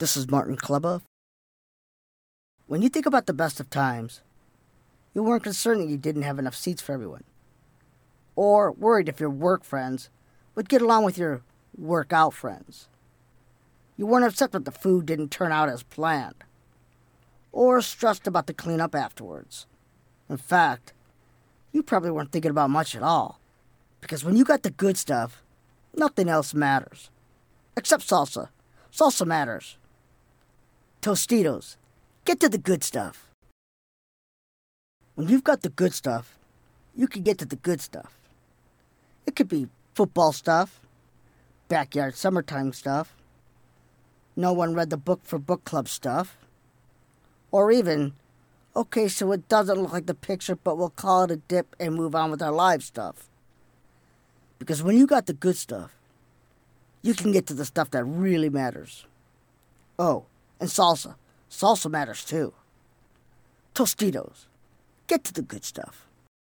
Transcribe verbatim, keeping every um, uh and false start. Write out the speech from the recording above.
This is Martin Kleba. When you think about the best of times, you weren't concerned that you didn't have enough seats for everyone, or worried if your work friends would get along with your workout friends. You weren't upset that the food didn't turn out as planned, or stressed about the cleanup afterwards. In fact, you probably weren't thinking about much at all, because when you got the good stuff, nothing else matters. Except salsa. Salsa matters. Tostitos. Get to the good stuff. When you've got the good stuff, you can get to the good stuff. It could be football stuff, backyard summertime stuff, no one read the book for book club stuff, or even, okay, so it doesn't look like the picture, but we'll call it a dip and move on with our live stuff. Because when you got the good stuff, you can get to the stuff that really matters. Oh, and salsa. Salsa matters too. Tostitos. Get to the good stuff.